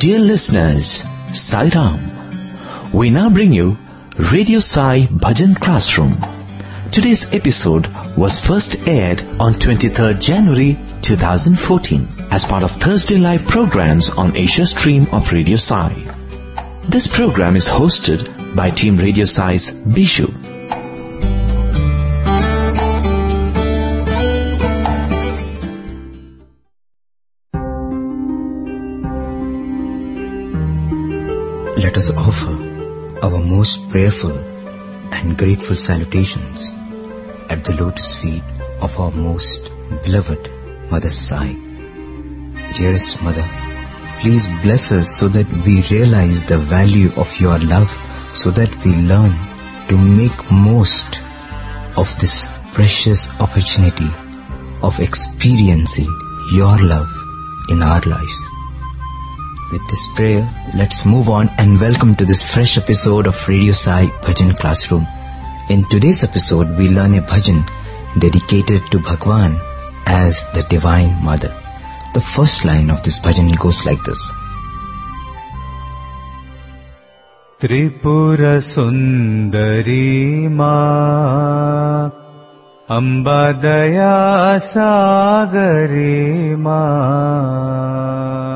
Dear listeners, Sai Ram. We now bring you Radio Sai Bhajan Classroom. Today's episode was first aired on 23rd January 2014 as part of Thursday Live programs on Asia Stream of Radio Sai. This program is hosted by Team Radio Sai's Bishu. Let us offer our most prayerful and grateful salutations at the lotus feet of our most beloved Mother Sai. Dearest Mother, please bless us so that we realize the value of your love, so that we learn to make most of this precious opportunity of experiencing your love in our lives. With this prayer, let's move on and welcome to this fresh episode of Radio Sai Bhajan Classroom. In today's episode, we learn a bhajan dedicated to Bhagwan as the Divine Mother. The first line of this bhajan goes like this. Tripura Sundari Ma Amba Daya Sagari Ma.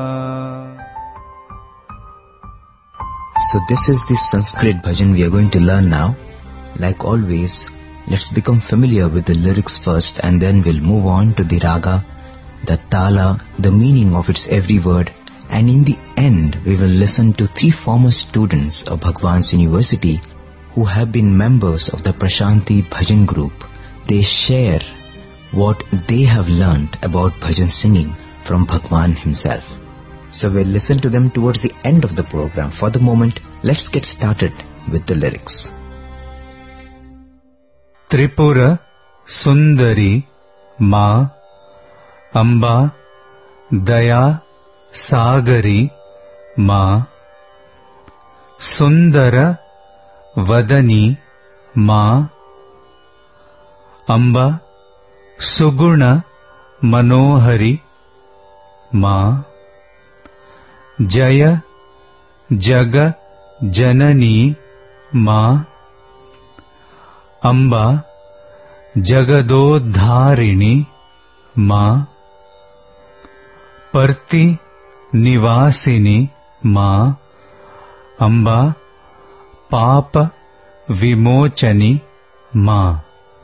So this is the Sanskrit bhajan we are going to learn now. Like always, let's become familiar with the lyrics first, and then we'll move on to the raga, the tala, the meaning of its every word, and in the end we will listen to 3 former students of Bhagwan's University who have been members of the Prashanti Bhajan group. They share what they have learnt about bhajan singing from Bhagwan himself. So we'll listen to them towards the end of the program. For the moment, let's get started with the lyrics. Tripura Sundari Ma Amba Daya Sagari Ma Sundara Vadani Ma Amba Suguna Manohari Ma Jaya Jaga Janani Ma Amba Jagadodharini Ma Parti Nivasini Ma Amba Papa Vimochani Ma.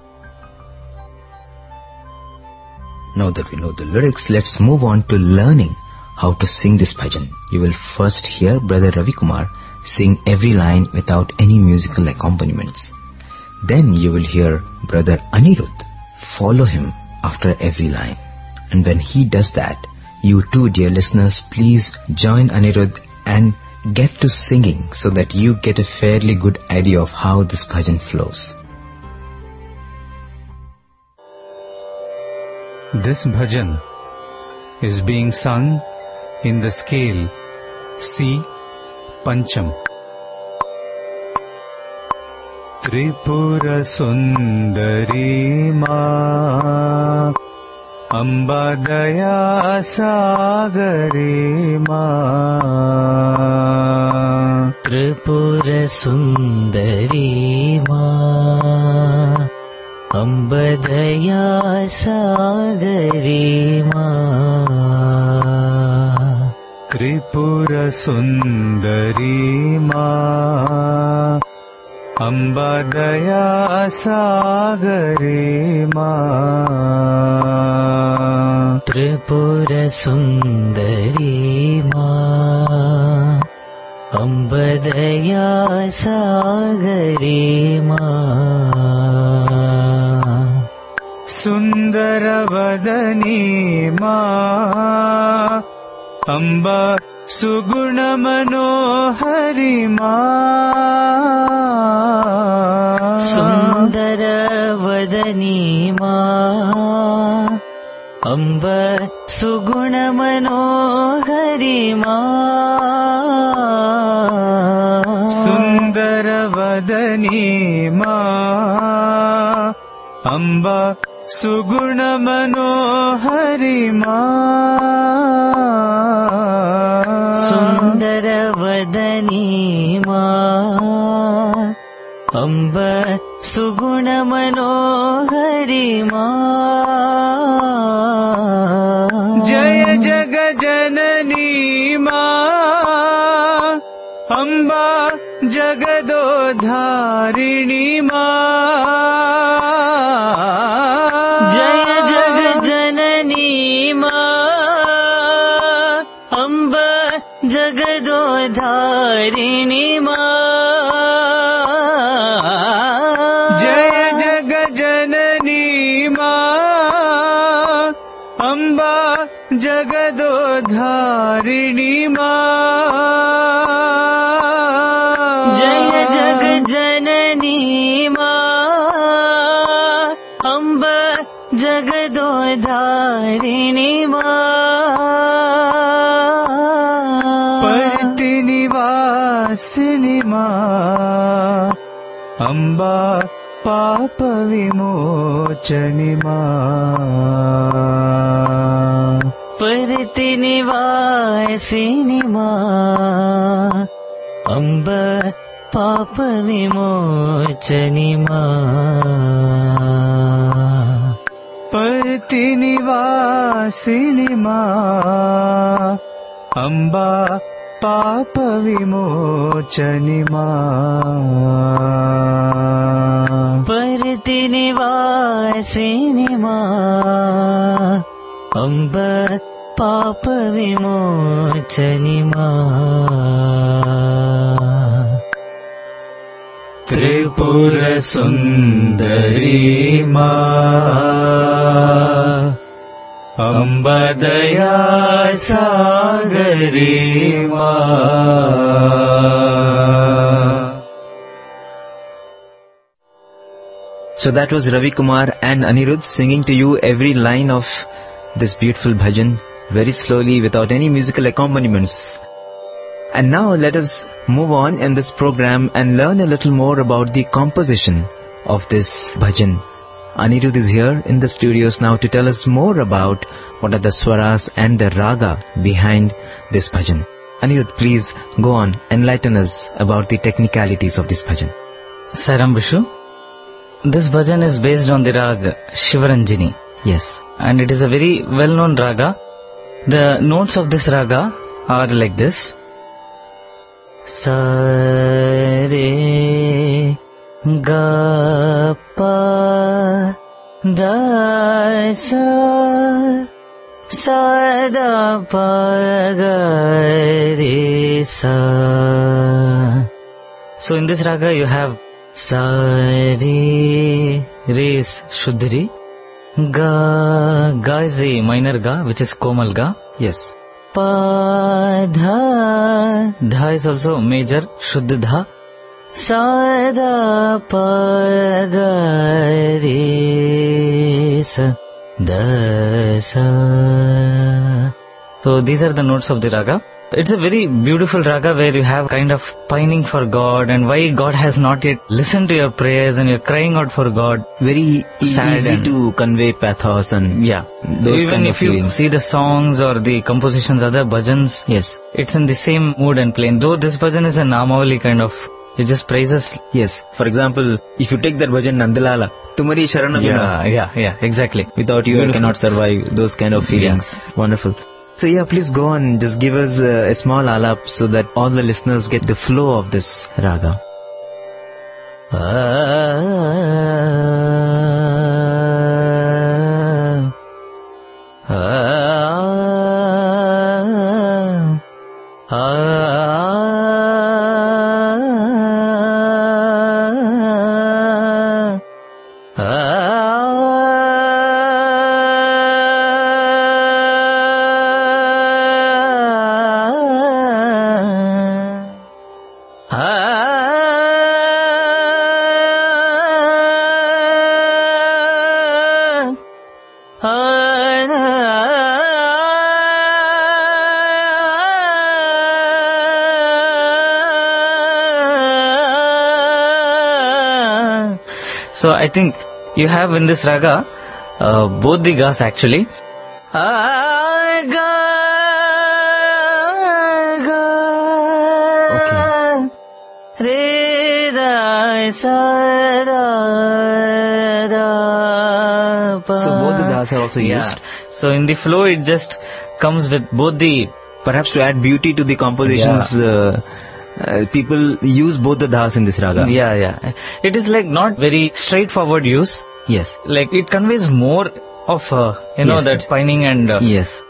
Now that we know the lyrics, let's move on to learning how to sing this bhajan. You will first hear Brother Ravi Kumar sing every line without any musical accompaniments. Then you will hear Brother Anirudh follow him after every line. And when he does that, you too, dear listeners, please join Anirudh and get to singing so that you get a fairly good idea of how this bhajan flows. This bhajan is being sung in the scale C Pancham. Tripura Sundari Ma Amba Daya Sagari Ma. Tripura Sundari Ma Amba Daya Sagari Ma. Tripura Sundari Ma Amba Daya Sagari Ma. Tripura Sundari Ma Amba Daya Sagari Ma. Sundara Vadani Ma Amba Suguna Manohari Ma. Sundara Vadani Ma Amba Suguna Manohari Ma. Sundara Vadani Ma Amba Suguna Manohari Ma. अम्ब सुगुण मनोहरि मा जय जग जननी मा अम्बा जगदोधारिणी मा जय जग जननी मा अम्ब जगदोधारिणी मा जय जग जननी मा अम्बा जगदोधारिणी मा जय जग जननी मा अम्ब जगदोधारिणी मा पर्ति निवासिनी मा अम्बा पाप विमोचनी मा पर्ति निवासिनी मा अम्ब पाप विमोचनी मा पर्ति निवासिनी मा अम्बा पाप विमोचनी मा पर्ति निवासिनी मा अम्ब पाप विमोचनी मा त्रिपुर सुंदरी मा अम्ब दया सागरी मा So that was Ravi Kumar and Anirudh singing to you every line of this beautiful bhajan very slowly without any musical accompaniments. And now let us move on in this program and learn a little more about the composition of this bhajan. Anirudh is here in the studios now to tell us more about what are the swaras and the raga behind this bhajan. Anirudh, please go on, enlighten us about the technicalities of this bhajan. Saram Vishu. This bhajan is based on the raga Shivaranjini. Yes. And it is a very well-known raga. The notes of this raga are like this. Sa re ga pa da sa sa da pa ga re sa. So in this raga you have sa re, re is Shuddhri, ga is the minor ga which is Komal ga. Yes. Pa dha, dha is also major Shuddha dha. Sa da pa ga re sa da sa. So these are the notes of the raga. It's a very beautiful raga where you have kind of pining for God and why God has not yet listened to your prayers and you're crying out for God. Very Sad easy and- to convey pathos and Yeah. those Even kind of if you feelings. see the songs or the compositions, other bhajans, Yes. it's in the same mood and plane. Though this bhajan is a Namavali kind of, it just praises. Yes. For example, if you take that bhajan Nandalala, Tumari Sharanabina, Yeah, exactly. without you I Beautiful. cannot survive, those kind of feelings. Wonderful. So yeah, please go on, just give us a small alap so that all the listeners get the flow of this raga. So I think you have in this raga both the gas actually. Re da sa das are also used. So in the flow, it just comes with both the... Perhaps to add beauty to the compositions, people use both the das in this raga. Yeah. It is like not very straightforward use. Yes. Like it conveys more of, Yes. that spinning and... Yes.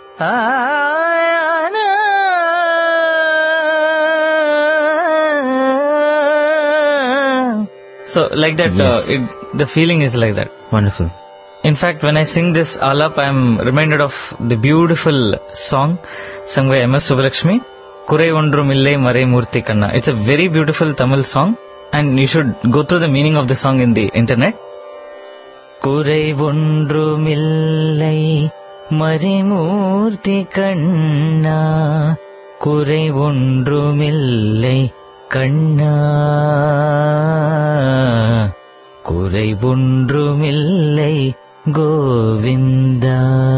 So like that, Yes. the feeling is like that. Wonderful. In fact, when I sing this alap, I am reminded of the beautiful song sung by M.S. Subbalakshmi, Kurai Ondru Millai Marai Murthy Kanna. It's a very beautiful Tamil song, and you should go through the meaning of the song in the internet. Kurai Ondru Millai Marai Murthy Kanna, Kurai Ondru Millai Kanna, Kurai Ondru Millai Govinda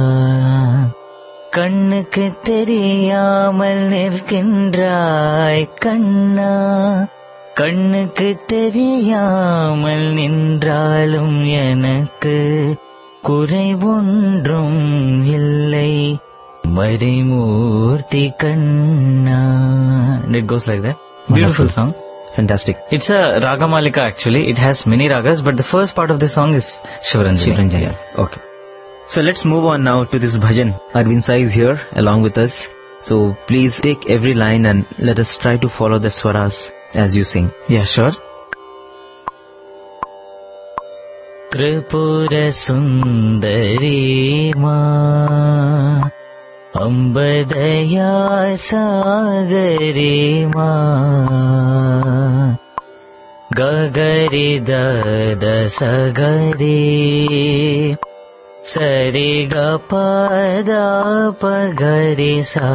கண்ணுக்கு தெரியாமல் நிற்கின்றாய் கண்ணா கண்ணுக்கு தெரியாமல் நின்றாலும் எனக்கு குறை ஒன்றும் இல்லை மறைமூர்த்தி கண்ணா. And it goes like that. Beautiful song. Fantastic. It's a Ragamalika actually. It has many ragas, but the first part of the song is Shivaranjani. Okay. So let's move on now to this bhajan. Arvind Sai is here along with us. So please take every line and let us try to follow the swaras as you sing. Yeah, sure. Tripura Sundari Ma Ambadaya Sagari Ma Gagari Dada Sagari Sari Gapada Pagari Sa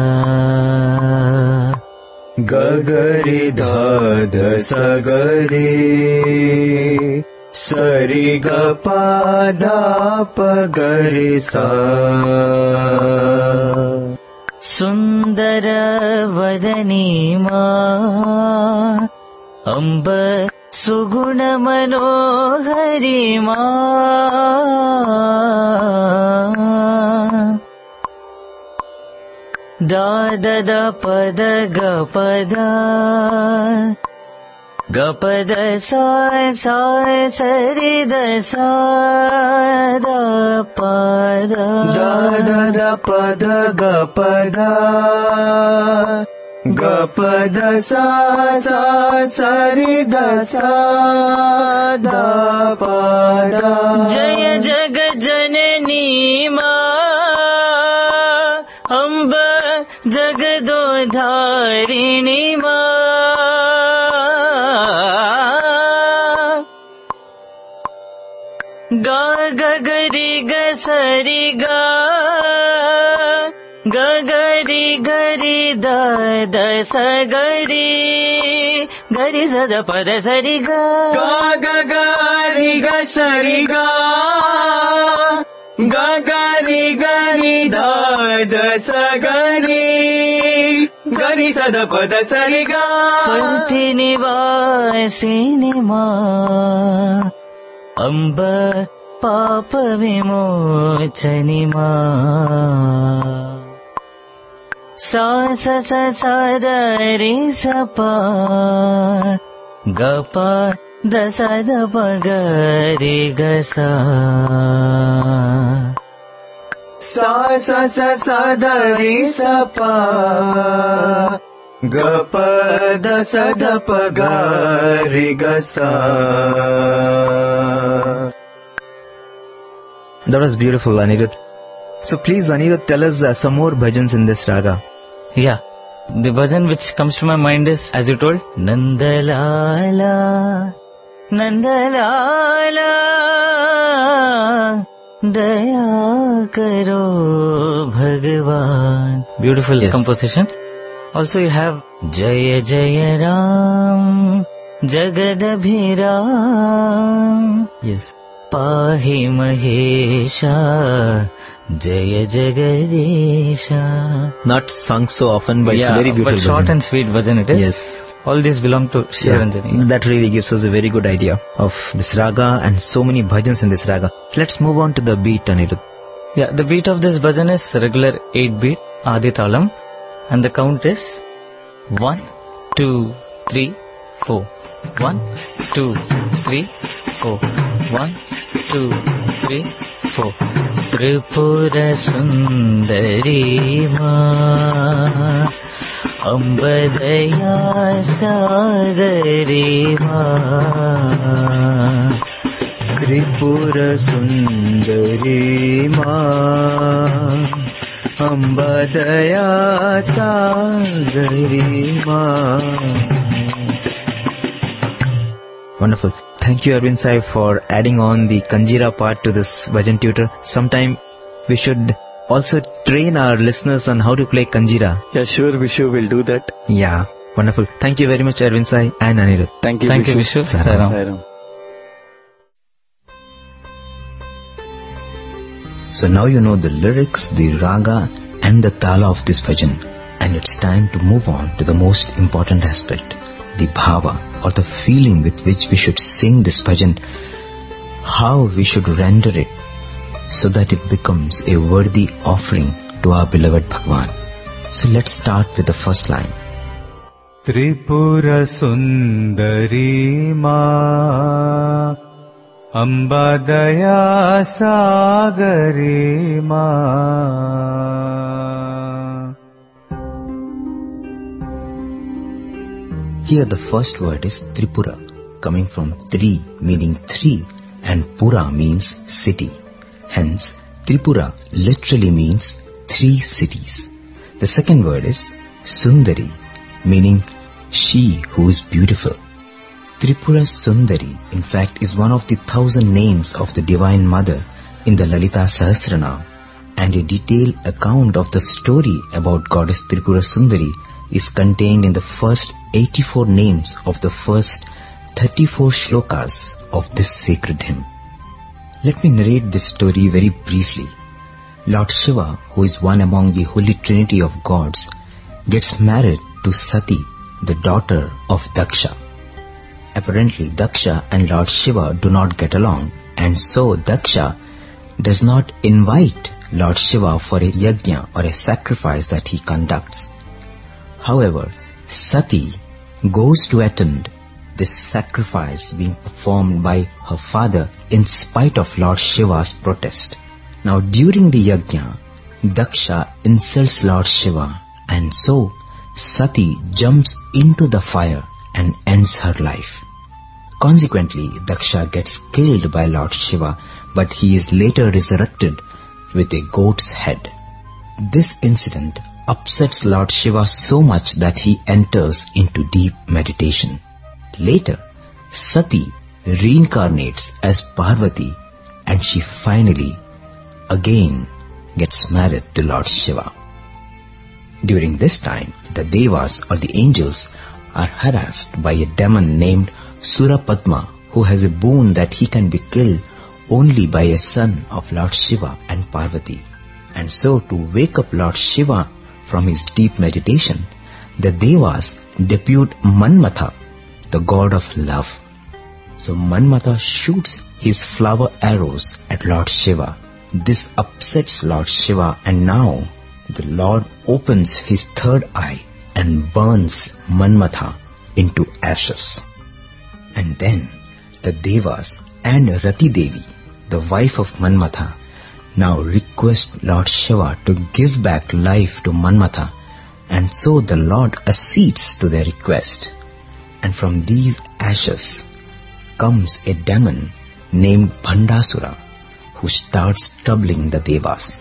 Gagari Dada Sagari Sari Gapada Pagari Sa Sundara Vadani Ma Amba Suguna Manohari Ma Da da da pada ga pada Gapada sa sa sari da sa da pada Da da da pada ga pada Gapada sa sa sari da sa da pada Jaya Jagat Janani Ma Amba Jagadodharini Ma Ga ga ga ri ga sa ri ga ga ga ri ga ri da da sa ga ri ga ri sa da pa da sa ri ga Ga ga ga ri ga sa ri ga Ga ga ri da da sa ga ri Ga ri sa da pa da sa ri ga Parthi Nivasini Ma Amba Papa Vimochani Ma Sa sa sa sa da ri sa pa Ga pa da sa da pa ga ri ga sa Sa sa sa sa da ri sa pa Ga pa da sa da pa ga ri ga sa. That was beautiful, Anirudh. So please, Anirudh, tell us some more bhajans in this raga. Yeah. The bhajan which comes to my mind is, as you told, Nandalala, Nandalala, Daya Karo Bhagavan. Beautiful composition. Also you have Jaya Jaya Ram, Jagadabhiram. Yes. Pahi Mahesha, Jaya Jagadesha. Not sung so often, but it's very beautiful. But short and sweet bhajan it is. Yes. All these belong to Shivaranjani. That really gives us a very good idea of this raga and so many bhajans in this raga. Let's move on to the beat, Anirudh. Yeah, the beat of this bhajan is regular 8-beat Adi Talam, and the count is 1, 2, 3, 4. 1, 2, 3, 4. 1, 2, 3, 4. Tripura Sundari Ma, Ambadaya Sagari Ma. Tripura Sundari Ma, Ambadaya Sagari Ma. Wonderful. Thank you, Arvind Sai, for adding on the Kanjira part to this bhajan tutor. Sometime we should also train our listeners on how to play Kanjira. Yeah, sure, Vishu will do that. Yeah, wonderful. Thank you very much, Arvind Sai and Anirudh. Thank you, Thank you, Vishu. Sairam. Sairam. So now you know the lyrics, the raga and the tala of this bhajan, and it's time to move on to the most important aspect, the bhava, or the feeling with which we should sing this bhajan, how we should render it so that it becomes a worthy offering to our beloved Bhagwan. So let's start with the first line. Tripura Sundari Ma, Ambadaya Sagari Ma. Here the first word is Tripura, coming from Tri meaning three and Pura means city. Hence, Tripura literally means 3 cities. The second word is Sundari, meaning she who is beautiful. Tripura Sundari, in fact, is one of the 1,000 names of the Divine Mother in the Lalita Sahasranam, and a detailed account of the story about Goddess Tripura Sundari is contained in the first 84 names of the first 34 shlokas of this sacred hymn. Let me narrate this story very briefly. Lord Shiva, who is one among the Holy Trinity of gods, gets married to Sati, the daughter of Daksha. Apparently, Daksha and Lord Shiva do not get along, and so Daksha does not invite Lord Shiva for a yajna or a sacrifice that he conducts. However, Sati goes to attend this sacrifice being performed by her father in spite of Lord Shiva's protest. Now during the yajna, Daksha insults Lord Shiva, and so Sati jumps into the fire and ends her life. Consequently, Daksha gets killed by Lord Shiva, but he is later resurrected with a goat's head. This incident upsets Lord Shiva so much that he enters into deep meditation. Later, Sati reincarnates as Parvati, and she finally again gets married to Lord Shiva. During this time, the Devas or the angels are harassed by a demon named Surapadma, who has a boon that he can be killed only by a son of Lord Shiva and Parvati. And so, to wake up Lord Shiva from his deep meditation, the Devas depute Manmatha, the god of love. So Manmatha shoots his flower arrows at Lord Shiva. This upsets Lord Shiva, and now the Lord opens his third eye and burns Manmatha into ashes. And then the Devas and Rati Devi, the wife of Manmatha, now request Lord Shiva to give back life to Manmatha, and so the Lord accedes to their request. And from these ashes comes a demon named Bhandasura, who starts troubling the Devas.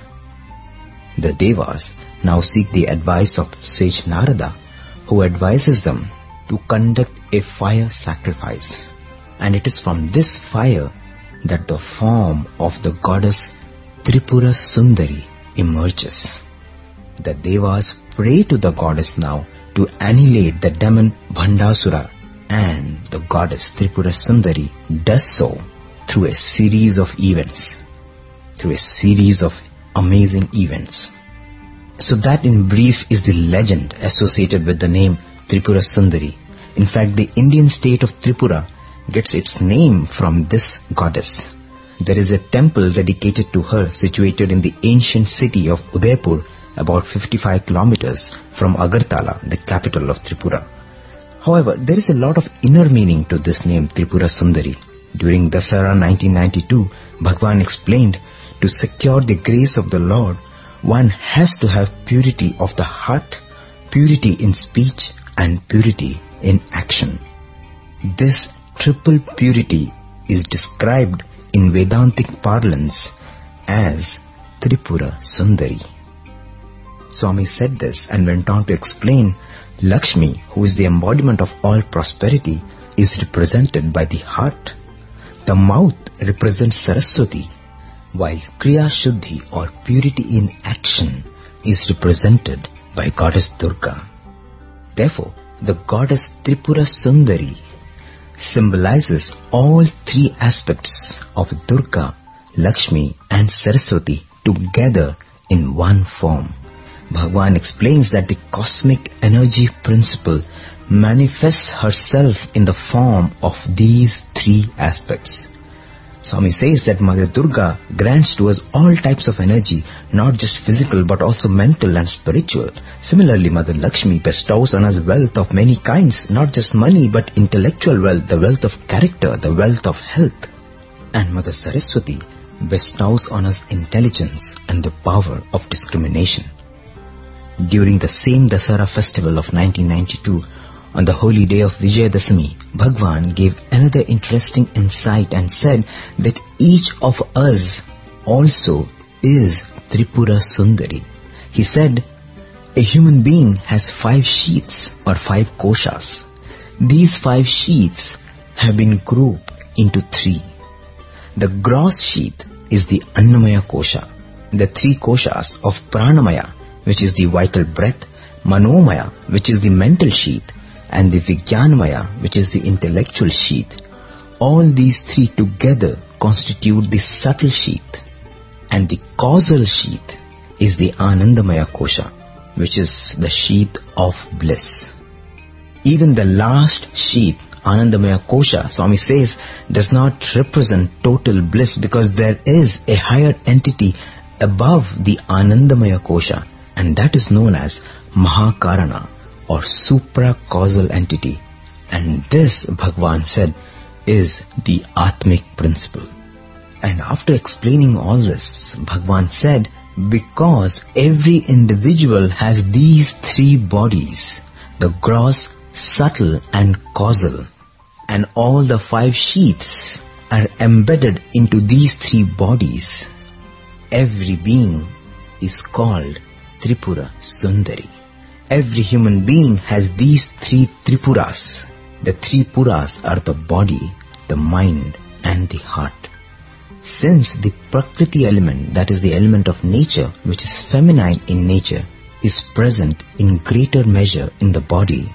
The Devas now seek the advice of sage Narada, who advises them to conduct a fire sacrifice. And it is from this fire that the form of the goddess Tripura Sundari emerges. The Devas pray to the goddess now to annihilate the demon Bhandasura, and the goddess Tripura Sundari does so through a series of events, through a series of amazing events. So that in brief is the legend associated with the name Tripura Sundari. In fact, the Indian state of Tripura gets its name from this goddess. There is a temple dedicated to her situated in the ancient city of Udaipur, about 55 kilometers from Agartala, the capital of Tripura. However, there is a lot of inner meaning to this name Tripura Sundari. During Dasara 1992, Bhagwan explained, to secure the grace of the Lord, one has to have purity of the heart, purity in speech and purity in action. This triple purity is described in Vedantic parlance as Tripura Sundari. Swami said this and went on to explain, Lakshmi, who is the embodiment of all prosperity, is represented by the heart. The mouth represents Saraswati, while Kriya Shuddhi or purity in action is represented by Goddess Durga. Therefore, the Goddess Tripura Sundari symbolizes all three aspects of Durga, Lakshmi and Saraswati together in one form. Bhagwan explains that the cosmic energy principle manifests herself in the form of these three aspects. Swami says that Mother Durga grants to us all types of energy, not just physical but also mental and spiritual. Similarly, Mother Lakshmi bestows on us wealth of many kinds, not just money but intellectual wealth, the wealth of character, the wealth of health. And Mother Saraswati bestows on us intelligence and the power of discrimination. During the same Dasara festival of 1992, on the holy day of Vijayadashami, Bhagwan gave another interesting insight and said that each of us also is Tripura Sundari. He said, a human being has 5 sheaths or 5 koshas. These 5 sheaths have been grouped into 3. The gross sheath is the Annamaya kosha, the 3 koshas of Pranamaya, which is the vital breath, Manomaya, which is the mental sheath, and the Vijnanamaya, which is the intellectual sheath. All these 3 together constitute the subtle sheath, and the causal sheath is the Anandamaya kosha, which is the sheath of bliss. Even the last sheath, Anandamaya kosha, Swami says, does not represent total bliss because there is a higher entity above the Anandamaya kosha, and that is known as Mahakarana or supra-causal entity. And this, Bhagwan said, is the Atmic principle. And after explaining all this, Bhagwan said, because every individual has these 3 bodies, the gross, subtle and causal, and all the 5 sheaths are embedded into these 3 bodies, every being is called Tripura Sundari. Every human being has these 3 Tripuras. The 3 Puras are the body, the mind and the heart. Since the Prakriti element, that is the element of nature, which is feminine in nature, is present in greater measure in the body,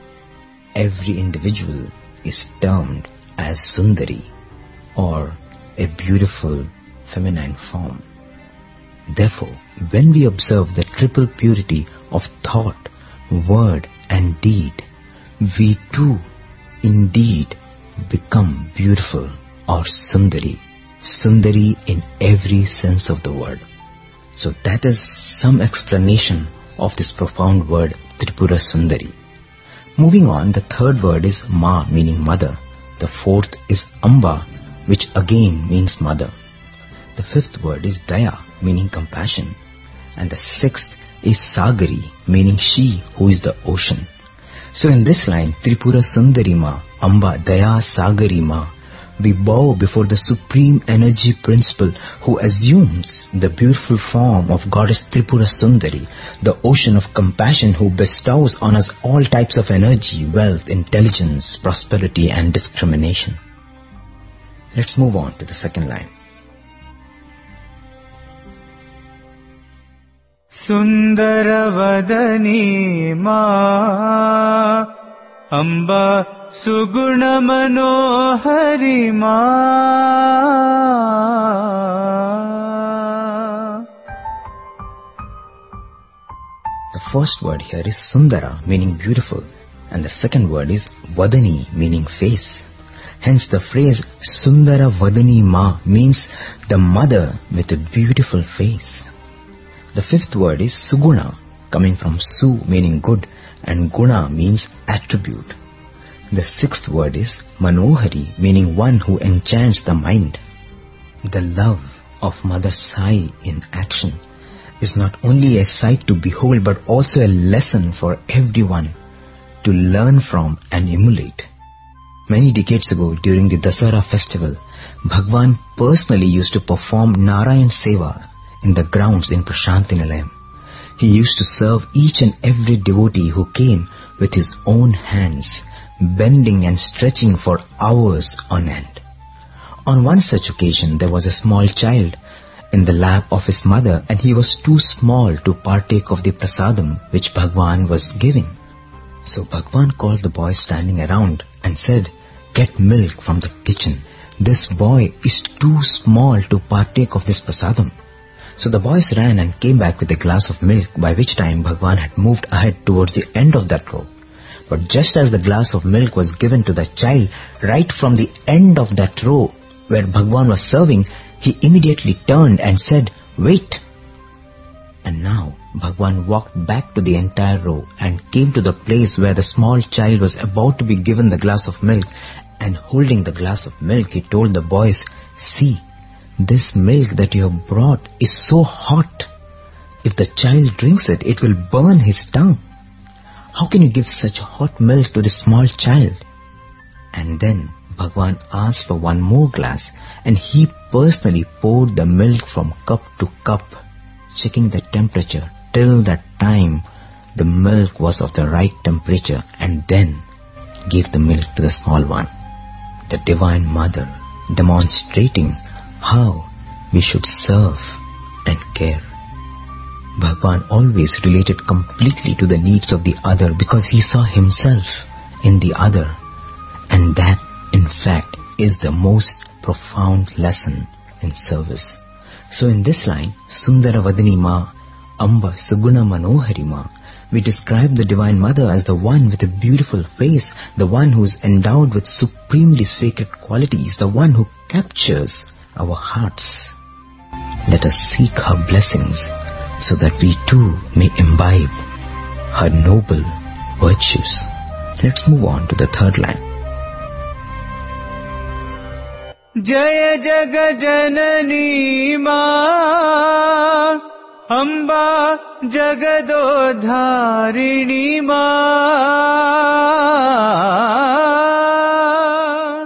every individual is termed as Sundari or a beautiful feminine form. Therefore, when we observe the triple purity of thought, word and deed, we too indeed become beautiful or Sundari. Sundari in every sense of the word. So that is some explanation of this profound word Tripura Sundari. Moving on, the third word is Ma, meaning mother. The fourth is Amba, which again means mother. The fifth word is Daya, meaning compassion. And the sixth is Sagari, meaning she who is the ocean. So in this line, Tripura Sundari Ma, Amba Daya Sagari Ma, we bow before the supreme energy principle who assumes the beautiful form of Goddess Tripura Sundari, the ocean of compassion who bestows on us all types of energy, wealth, intelligence, prosperity and discrimination. Let's move on to the second line. Sundaravadani Ma Amba Suguna Manohari Ma. The first word here is Sundara, meaning beautiful, and the second word is Vadani, meaning face. Hence the phrase Sundara Vadani Ma means the mother with a beautiful face. The fifth word is Suguna, coming from Su meaning good and Guna means attribute. The sixth word is Manohari, meaning one who enchants the mind. The love of Mother Sai in action is not only a sight to behold but also a lesson for everyone to learn from and emulate. Many decades ago, during the Dasara festival, Bhagwan personally used to perform Narayan Seva in the grounds in Prashanti Nilayam. He used to serve each and every devotee who came with his own hands, bending and stretching for hours on end. On one such occasion, there was a small child in the lap of his mother, and he was too small to partake of the prasadam which Bhagwan was giving. So Bhagwan called the boys standing around and said, "Get milk from the kitchen. This boy is too small to partake of this prasadam." So the boys ran and came back with a glass of milk, by which time Bhagwan had moved ahead towards the end of that row. But just as the glass of milk was given to the child, right from the end of that row where Bhagwan was serving, he immediately turned and said, "Wait." And now Bhagwan walked back to the entire row and came to the place where the small child was about to be given the glass of milk, and holding the glass of milk, he told the boys, "See, this milk that you have brought is so hot. If the child drinks it, it will burn his tongue. How can you give such hot milk to this small child?" And then Bhagwan asked for one more glass, and he personally poured the milk from cup to cup, checking the temperature till that time the milk was of the right temperature, and then gave the milk to the small one. The Divine Mother demonstrating how we should serve and care. Bhagwan always related completely to the needs of the other because he saw himself in the other, and that in fact is the most profound lesson in service. So in this line, Sundara Vadani Ma, Amba Suguna Manohari Ma, we describe the Divine Mother as the one with a beautiful face, the one who is endowed with supremely sacred qualities, the one who captures our hearts. Let us seek her blessings so that we too may imbibe her noble virtues. Let's move on to the third line. जय जग जननी मां अम्बा जगदोद्धारिणी मां.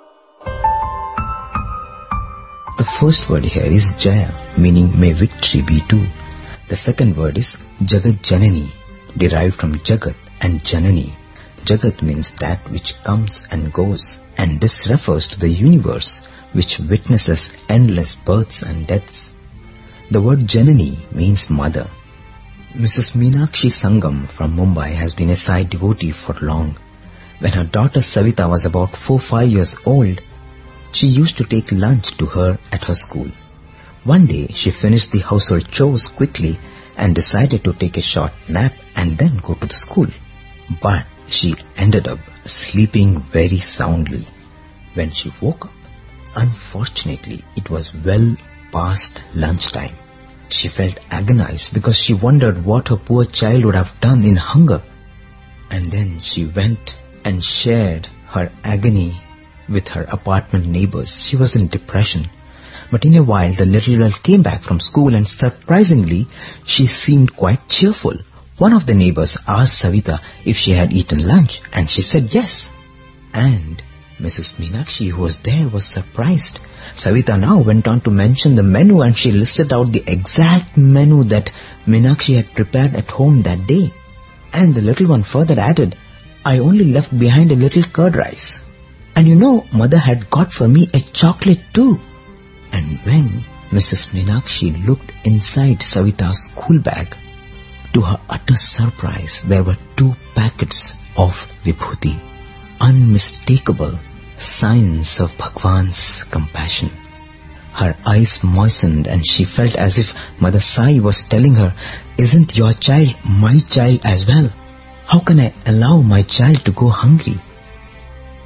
The first word here is Jaya, meaning may victory be too. The second word is Jagat Janani, derived from Jagat and Janani. Jagat means that which comes and goes, and this refers to the universe which witnesses endless births and deaths. The word Janani means mother. Mrs. Meenakshi Sangam from Mumbai has been a Sai devotee for long. When her daughter Savita was about 4-5 years old, she used to take lunch to her at her school. One day she finished the household chores quickly and decided to take a short nap and then go to the school. But she ended up sleeping very soundly. When she woke up, unfortunately, it was well past lunchtime. She felt agonized because she wondered what her poor child would have done in hunger. And then she went and shared her agony with her apartment neighbors. She was in depression. But in a while, the little girl came back from school and surprisingly, she seemed quite cheerful. One of the neighbors asked Savita if she had eaten lunch, and she said yes. And Mrs. Meenakshi, who was there, was surprised. Savita now went on to mention the menu, and she listed out the exact menu that Meenakshi had prepared at home that day. And the little one further added, "I only left behind a little curd rice. And you know, mother had got for me a chocolate too." And when Mrs. Meenakshi looked inside Savita's school bag, to her utter surprise, there were 2 packets of Vibhuti, unmistakable signs of Bhagwan's compassion. Her eyes moistened and she felt as if Mother Sai was telling her, "Isn't your child my child as well? How can I allow my child to go hungry?"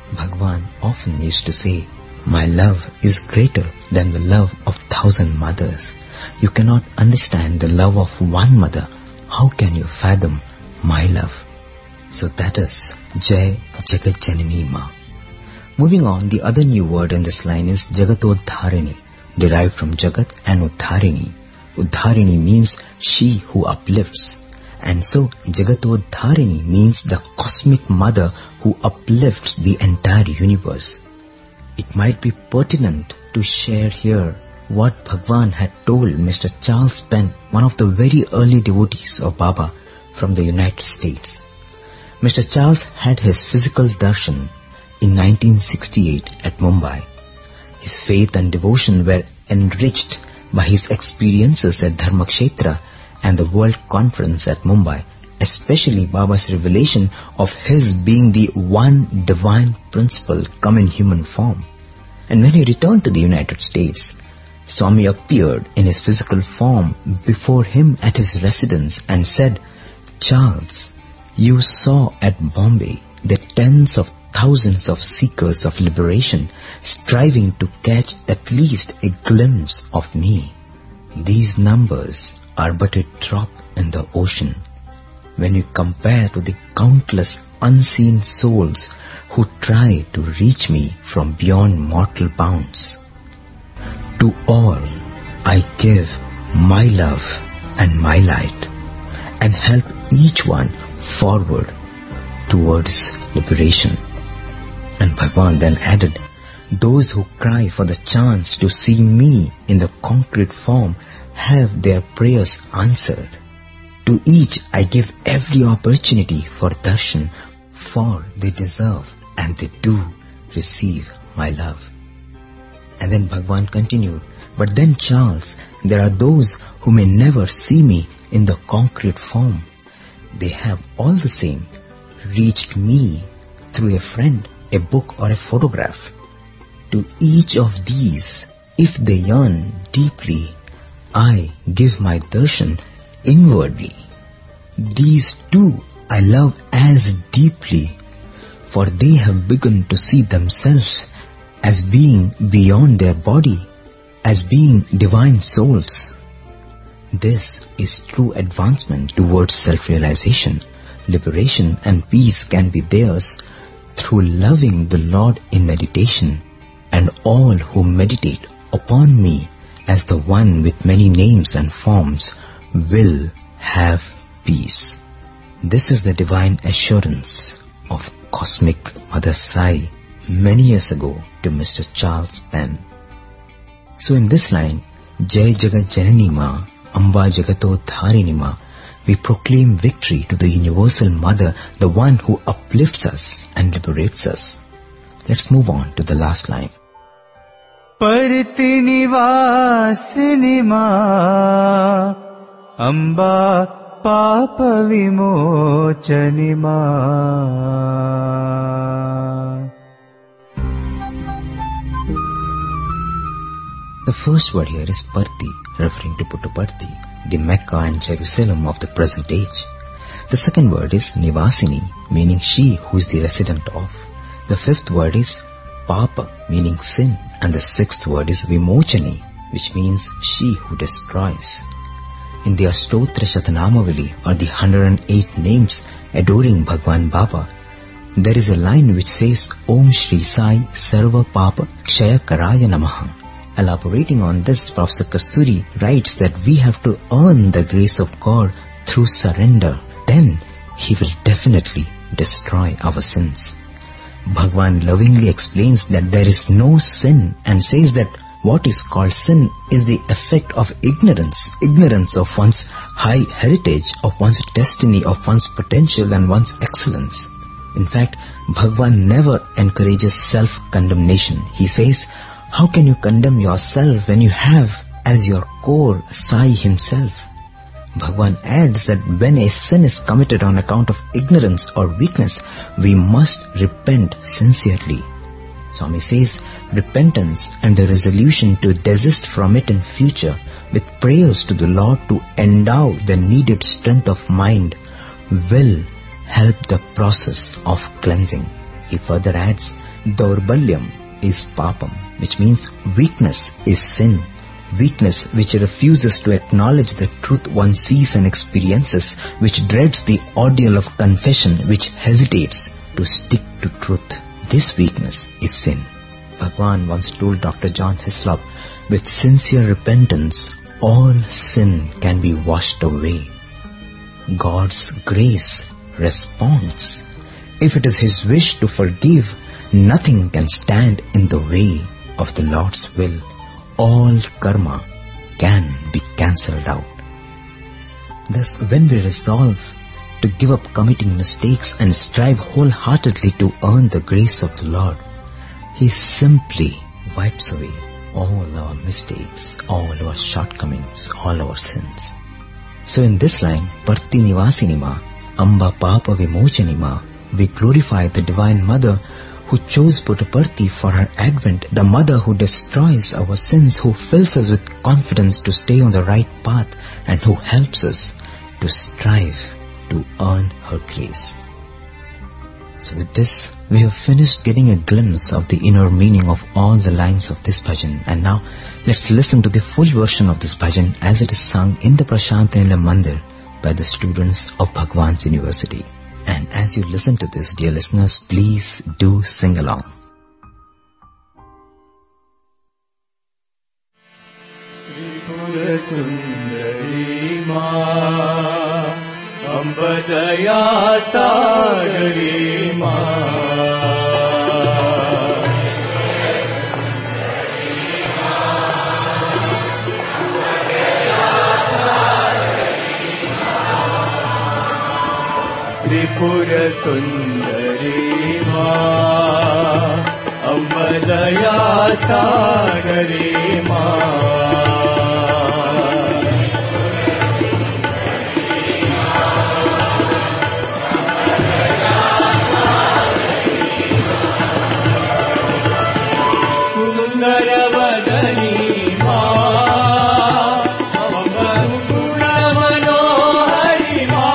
Bhagwan often used to say, "My love is greater than the love of 1,000 mothers. You cannot understand the love of one mother. How can you fathom my love?" So that is Jai Jagat Janani Ma. Moving on, the other new word in this line is Jagatodharini, derived from Jagat and Udharini. Udharini means she who uplifts. And so Jagatodharini means the cosmic mother who uplifts the entire universe. It might be pertinent to share here what Bhagwan had told Mr. Charles Penn, one of the very early devotees of Baba from the United States. Mr. Charles had his physical darshan in 1968 at Mumbai. His faith and devotion were enriched by his experiences at Dharmakshetra and the World Conference at Mumbai, especially Baba's revelation of his being the one divine principle come in human form. And when he returned to the United States, Swami appeared in his physical form before him at his residence and said, "Charles, you saw at Bombay the tens of thousands of seekers of liberation striving to catch at least a glimpse of me. These numbers are but a drop in the ocean when you compare to the countless unseen souls who try to reach me from beyond mortal bounds. To all I give my love and my light and help each one forward towards liberation." And Bhagwan then added, "Those who cry for the chance to see me in the concrete form have their prayers answered. To each I give every opportunity for darshan, for they deserve and they do receive my love." And then Bhagwan continued, "But then, Charles, there are those who may never see me in the concrete form. They have all the same reached me through a friend, a book or a photograph. To each of these, if they yearn deeply, I give my darshan inwardly. These too I love as deeply, for they have begun to see themselves as being beyond their body, as being divine souls. This is true advancement towards self-realization. Liberation and peace can be theirs through loving the Lord in meditation, and all who meditate upon me as the one with many names and forms will have peace." This is the divine assurance of Cosmic Mother Sai many years ago to Mr. Charles Penn. So in this line, Jai Jagat Janani Ma, Amba Jagato Dharini Ma, we proclaim victory to the Universal Mother, the one who uplifts us and liberates us. Let's move on to the last line. Pariti Nivasini Ma, Amba Papa Vimochani Ma. The first word here is Parti, referring to Puttaparthi, the Mecca and Jerusalem of the present age. The second word is Nivasini, meaning she who is the resident of. The fifth word is Papa, meaning sin. And the sixth word is Vimochani, which means she who destroys. In the Ashtotra Shatanamavali, or the 108 names adoring Bhagwan Baba, there is a line which says, Om Shri Sai Sarva Papa Kshaya Karaya Namaha. Elaborating on this, Professor Kasturi writes that we have to earn the grace of God through surrender. Then He will definitely destroy our sins. Bhagwan lovingly explains that there is no sin and says that what is called sin is the effect of ignorance of one's high heritage, of one's destiny, of one's potential and one's excellence. In fact, Bhagwan never encourages self-condemnation. He says, how can you condemn yourself when you have as your core Sai himself? Bhagwan adds that when a sin is committed on account of ignorance or weakness, we must repent sincerely. Swami says, repentance and the resolution to desist from it in future with prayers to the Lord to endow the needed strength of mind will help the process of cleansing. He further adds, Daurbalyam is papam, which means weakness is sin. Weakness which refuses to acknowledge the truth one sees and experiences, which dreads the ordeal of confession, which hesitates to stick to truth. This weakness is sin. Bhagwan once told Dr. John Hislop, with sincere repentance, all sin can be washed away. God's grace responds. If it is His wish to forgive, nothing can stand in the way of the Lord's will. All karma can be cancelled out. Thus, when we resolve to give up committing mistakes and strive wholeheartedly to earn the grace of the Lord, He simply wipes away all our mistakes, all our shortcomings, all our sins. So in this line, Parti Nivasinima, Amba Papa Vimochanima, we glorify the Divine Mother who chose Puttaparthi for her advent, the Mother who destroys our sins, who fills us with confidence to stay on the right path, and who helps us to strive to earn her grace. So with this, we have finished getting a glimpse of the inner meaning of all the lines of this bhajan, and now let's listen to the full version of this bhajan as it is sung in the Prashant Nilayam Mandir by the students of Bhagwan's University. And as you listen to this, dear listeners, please do sing along. Tripura Sundari Ma, Ambadaya Sagari Ma. Tripura Sundari Ma, Ambadaya Sagari Ma. Sundaravadani Ma, Avaguna Manohari Ma.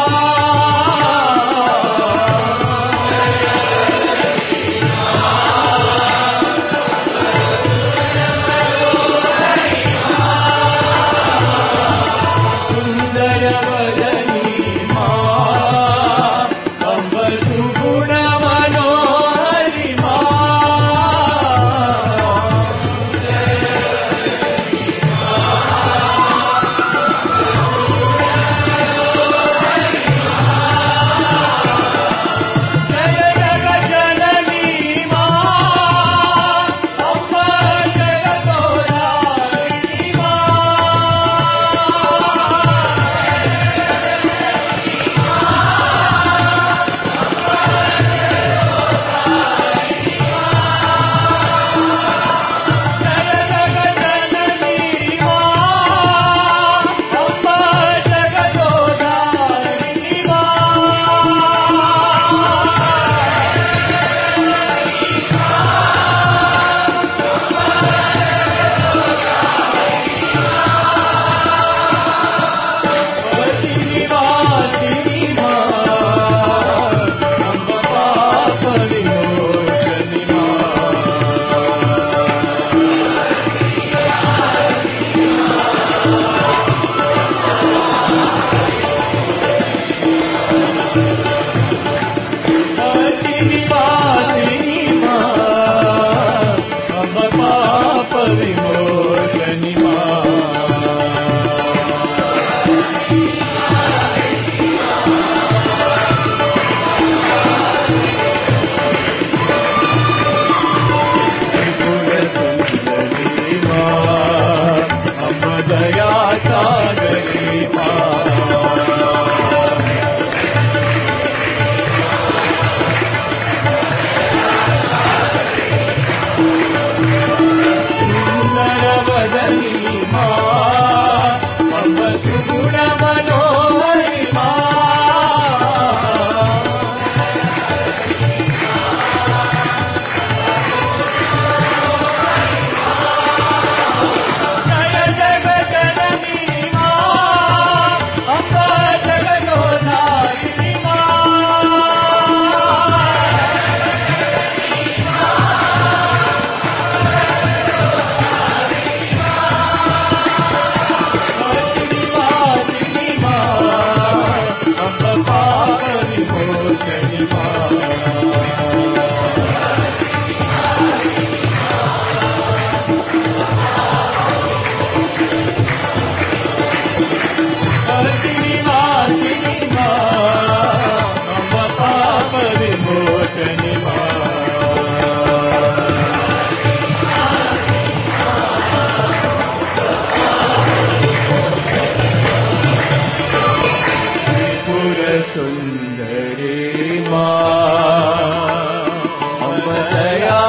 सुंदरी माँ, हम दया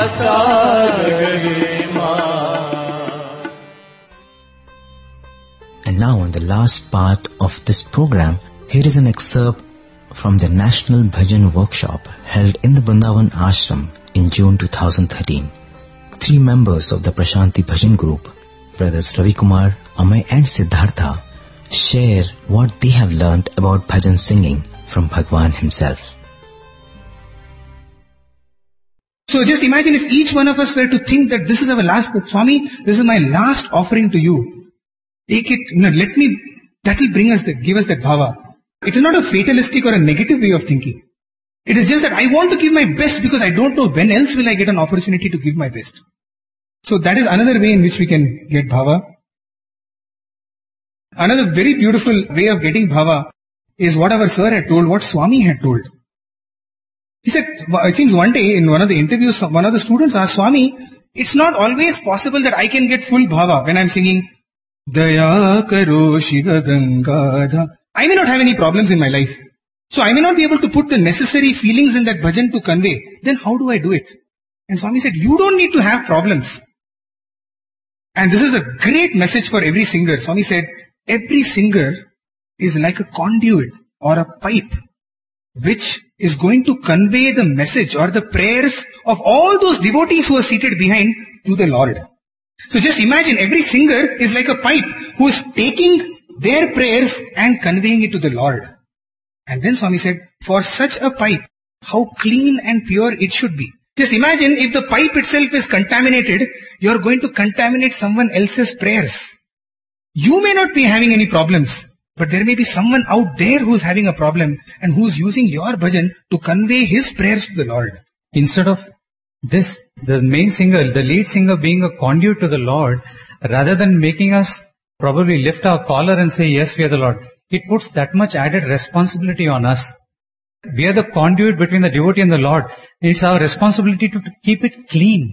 सागरी माँ. And now in the last part of this program, here is an excerpt from the National Bhajan Workshop held in the Vrindavan Ashram in June 2013. 3 members of the Prashanti Bhajan group, brothers Ravi Kumar, Amay and Siddhartha, share what they have learnt about bhajan singing from Bhagwan himself. So just imagine if each one of us were to think that this is our last book. Swami, this is my last offering to you. Take it, that will give us that bhava. It is not a fatalistic or a negative way of thinking. It is just that I want to give my best because I don't know when else will I get an opportunity to give my best. So that is another way in which we can get bhava. Another very beautiful way of getting bhava is what our sir had told, what Swami had told. He said, it seems one day in one of the interviews, one of the students asked Swami, it's not always possible that I can get full bhava when I'm singing Daya Karo Shiva Gangadha. I may not have any problems in my life. So I may not be able to put the necessary feelings in that bhajan to convey. Then how do I do it? And Swami said, you don't need to have problems. And this is a great message for every singer. Swami said, every singer is like a conduit or a pipe which is going to convey the message or the prayers of all those devotees who are seated behind to the Lord. So just imagine every singer is like a pipe who is taking their prayers and conveying it to the Lord. And then Swami said, for such a pipe, how clean and pure it should be. Just imagine if the pipe itself is contaminated, you are going to contaminate someone else's prayers. You may not be having any problems, but there may be someone out there who is having a problem and who is using your bhajan to convey his prayers to the Lord. Instead of this, the main singer, the lead singer being a conduit to the Lord, rather than making us probably lift our collar and say, yes, we are the Lord, it puts that much added responsibility on us. We are the conduit between the devotee and the Lord. It's our responsibility to keep it clean.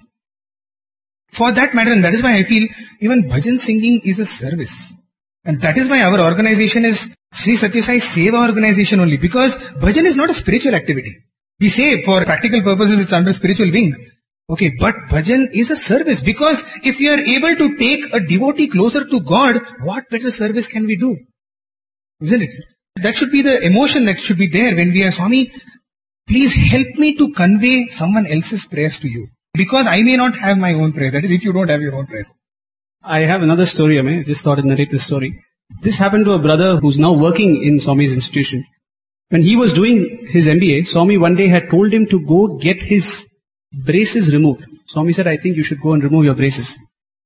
For that matter, and that is why I feel even bhajan singing is a service. And that is why our organization is Sri Satya Sai Seva organization only, because bhajan is not a spiritual activity. We say for practical purposes it's under spiritual wing. Okay, but bhajan is a service, because if we are able to take a devotee closer to God, what better service can we do? Isn't it? That should be the emotion that should be there when we are, Swami, please help me to convey someone else's prayers to you. Because I may not have my own prayer. That is, if you don't have your own prayer. I have another story, I just thought I'd narrate this story. This happened to a brother who's now working in Swami's institution. When he was doing his MBA, Swami one day had told him to go get his braces removed. Swami said, I think you should go and remove your braces.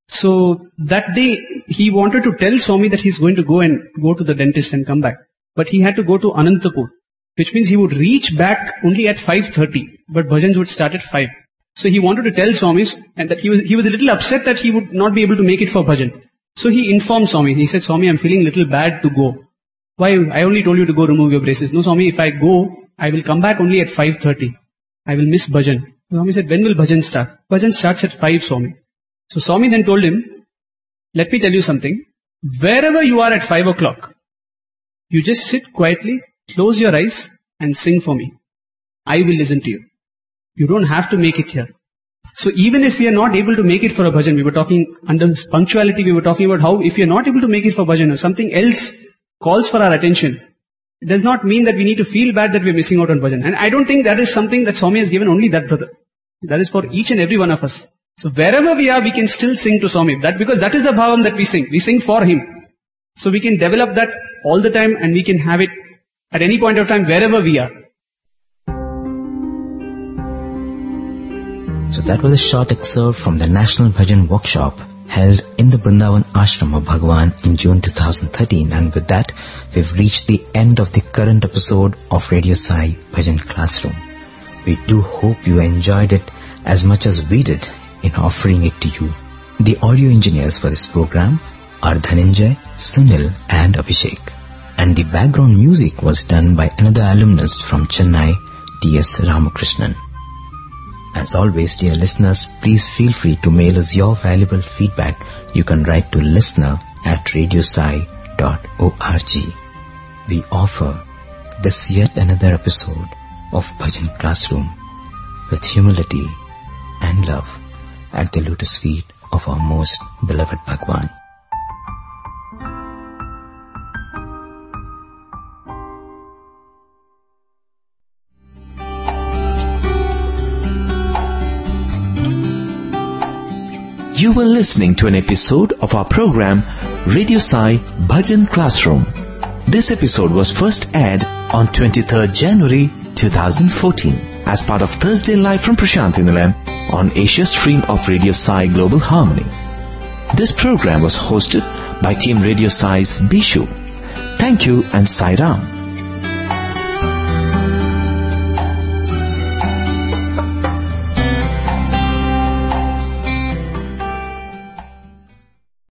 So that day, he wanted to tell Swami that he's going to go to the dentist and come back. But he had to go to Anantapur, which means he would reach back only at 5:30, but bhajans would start at 5. So he wanted to tell Swami and that he was a little upset that he would not be able to make it for bhajan. So he informed Swami. He said, Swami, I'm feeling a little bad to go. Why? I only told you to go remove your braces. No, Swami, if I go, I will come back only at 5:30. I will miss bhajan. Swami said, when will bhajan start? Bhajan starts at 5, Swami. So Swami then told him, let me tell you something. Wherever you are at 5 o'clock, you just sit quietly, close your eyes and sing for me. I will listen to you. You don't have to make it here. So even if we are not able to make it for a bhajan, we were talking under punctuality, we were talking about how if you are not able to make it for bhajan or something else calls for our attention, it does not mean that we need to feel bad that we are missing out on bhajan. And I don't think that is something that Swami has given only that brother. That is for each and every one of us. So wherever we are, we can still sing to Swami. Because that is the bhavam that we sing. We sing for him. So we can develop that all the time and we can have it at any point of time wherever we are. So that was a short excerpt from the National Bhajan Workshop held in the Vrindavan Ashram of Bhagwan in June 2013. And with that, we've reached the end of the current episode of Radio Sai Bhajan Classroom. We do hope you enjoyed it as much as we did in offering it to you. The audio engineers for this program are Dhananjay, Sunil and Abhishek. And the background music was done by another alumnus from Chennai, T.S. Ramakrishnan. As always, dear listeners, please feel free to mail us your valuable feedback. You can write to listener@radiosai.org. We offer this yet another episode of Bhajan Classroom with humility and love at the lotus feet of our most beloved Bhagwan. You were listening to an episode of our program Radio Sai Bhajan Classroom. This episode was first aired on 23rd January 2014 as part of Thursday Live from Prashanthi Nilayam on Asia stream of Radio Sai Global Harmony. This program was hosted by Team Radio Sai's Bishu. Thank you and Sai Ram.